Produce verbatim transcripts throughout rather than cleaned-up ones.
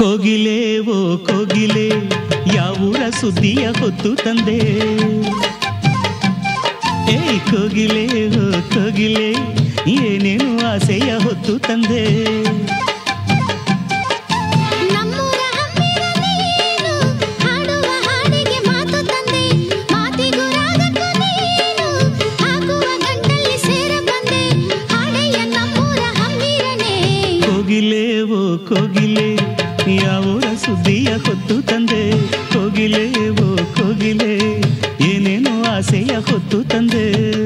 ಕೋಗಿಲೆ ಓ ಕೋಗಿಲೆ ಯಾವೂರ ಸುದ್ದಿಯ ಹೊತ್ತು ತಂದೆ. ಏ ಕೋಗಿಲೆ ಓ ಕೋಗಿಲೆ ಏನೇನು ಆಸೆಯ ಹೊತ್ತು ತಂದೆ. ಕೋಗಿಲೆ ಓ ಕೋಗಿಲೆ ಯಾವೂರ ಸುದ್ದಿಯ ಹೊತ್ತು ತಂದೆ. ಕೋಗಿಲೆ ಓ ಕೋಗಿಲೆ ಏನೇನು ಆಸೆಯ ಹೊತ್ತು ತಂದೆ.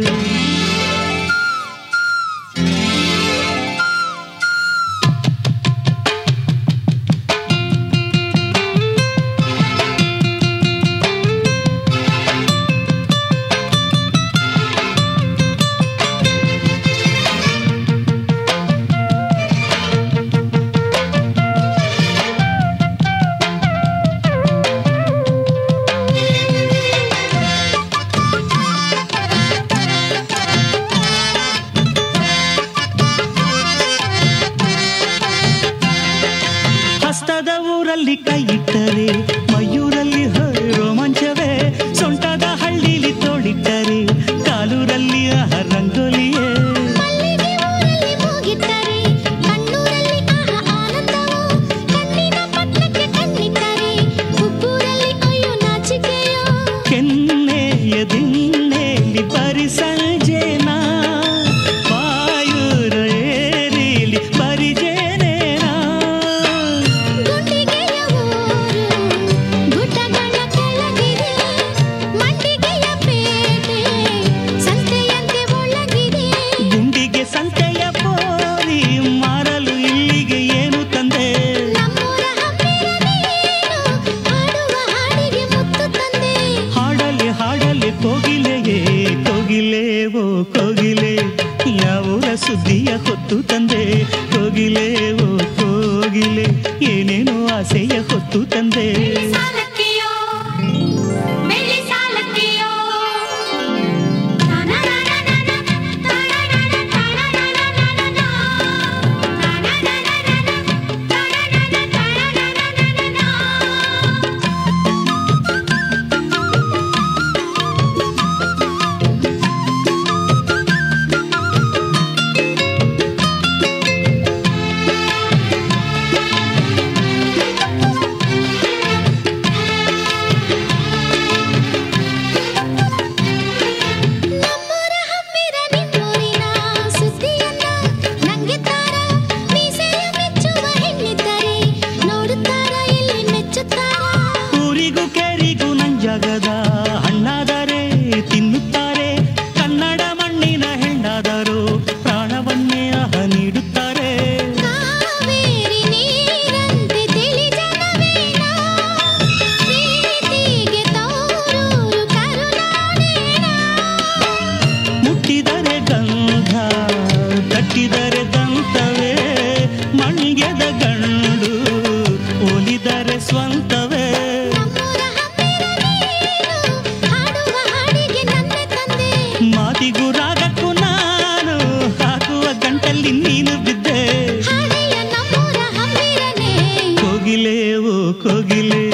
ಹಸ್ತದ ಊರಲ್ಲಿ ಕೈ ಇಟ್ಟರೆ ಮಯೂರಲ್ಲಿ ರೋಮಾಂಚವೇ. ಸೊಂಟದ ಹಳ್ಳಿಲಿ ತೋಡಿಟ್ಟರೆ ಕಾಲೂರಲ್ಲಿ ಆಹ ರಂಗೋಲಿಯೇ. ಕೆನ್ನೆಯ ದಿಣ್ಣೆಲಿ ಬರಿ ಸಂಜೆನ ಬಾಯೂರ ಏರಿಲಿ ಬರಿ ಜೇನೇನಾ. ಗುಂಡಿಗೆ ಸಂತೆಯ ಪೋರಿ ಮಾರಲು ಇಲ್ಲಿಗೆ ಏನು ತಂದೆ. ಹಾಡಲಿ ಹಾಡಲಿ ಕೋಗಿಲೆಯೇ ಕೋಗಿಲೆ ಓ ಕೋಗಿಲೆ ಯಾವೂರ ಸುದ್ದಿಯ ಹೊತ್ತು ತಂದೆ. ಕೋಗಿಲೆ ಓ ಕೋಗಿಲೆ ಏನೇನು ಆಸೆಯ ಹೊತ್ತು ತಂದೆ. ಊರಿಗೂ ಕೇರಿಗೂ ನಂಜಾಗದ ಹಣ್ಣಾದರೆ ತಿನ್ನುತ್ತಾರೆ. ಕನ್ನಡ ಮಣ್ಣಿನ ಹೆಣ್ಣಾದರೂ ಪ್ರಾಣವನ್ನೇ ಆಹ ನೀಡುತ್ತಾರೆ. ಮುಟ್ಟಿದರೆ ಗಂಧ ತಟ್ಟಿದರೆ ದಂತವೇ. ಮಣ್ಗೆದ ಗಂಡು ಒಲಿದರೆ ಸ್ವಂತವೇ. ಮಾತಿಗೂ ರಾಗಕ್ಕೂ ನಾನು ಹಾಕುವ ಗಂಟಲ್ಲಿ ನೀನು ಬಿದ್ದೆ. ಕೋಗಿಲೆ ಓ ಕೋಗಿಲೆ